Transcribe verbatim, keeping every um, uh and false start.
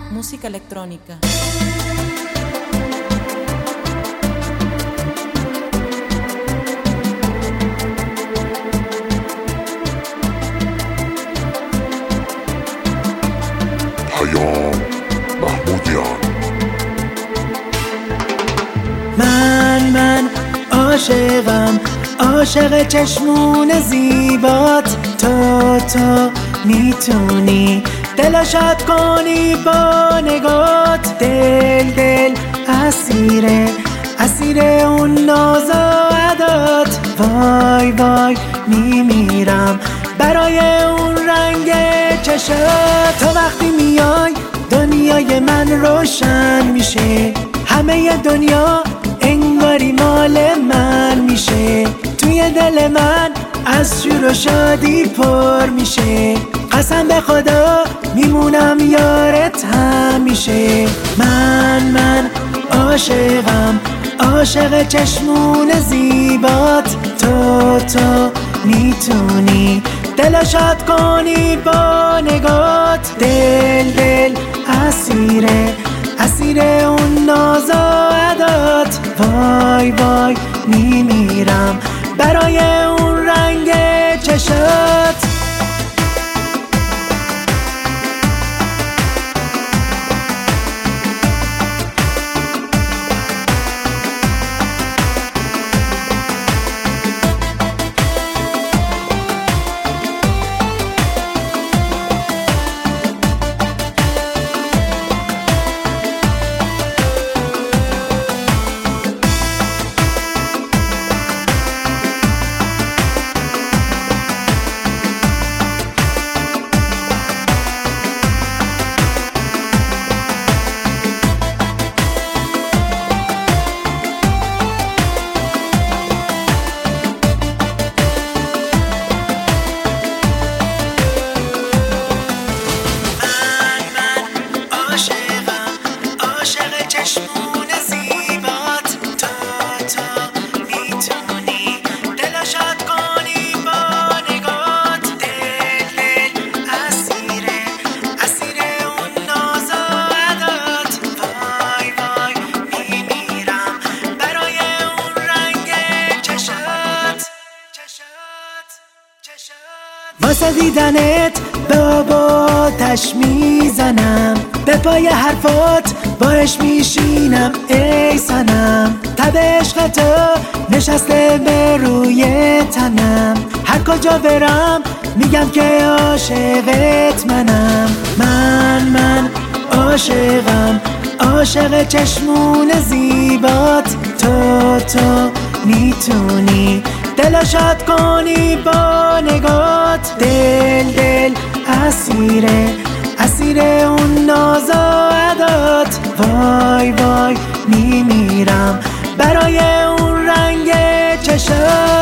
música electrónica. پیام محمودیان. من من عاشقم، عاشق چشمون زیبات. تو تو میتونی دلو شاد کنی با نگات. دل دل اسیره اسیر اون ناز و عدات. وای وای میمیرم برای اون رنگ چشات. تو وقتی میای دنیای من روشن میشه، همه دنیا انگاری مال من میشه. توی دل من از شور و شادی پر میشه. قسم به خدا میمونم یارت همیشه. من من عاشقم، عاشق چشمون زیبات. تو تو میتونی دلو شاد کنی با نگات. دل دل اسیره اسیر اون ناز و عدات. وای وای میمیرم برای اون رنگ چشات. عاشق چشمون زیبات. تو تو میتونی دلو شاد کنی با نگات. دل دل اسیره اسیر اون ناز و عدات. وای وای میمیرم برای اون رنگ چشات چشات چشات. واسه دیدنت بابا تش میزنم، به پای حرفات بارش میشینم ای سنم. تب عشق تو نشسته به روی تنم، هر کجا برم میگم که عاشقت منم. من من عاشقم، عاشق چشمون زیبات. تو تو میتونی دلو شاد کنی با نگات. دل دل اسیره اسیر اون ناز و عدات. وای وای میمیرم برای اون رنگ چشات.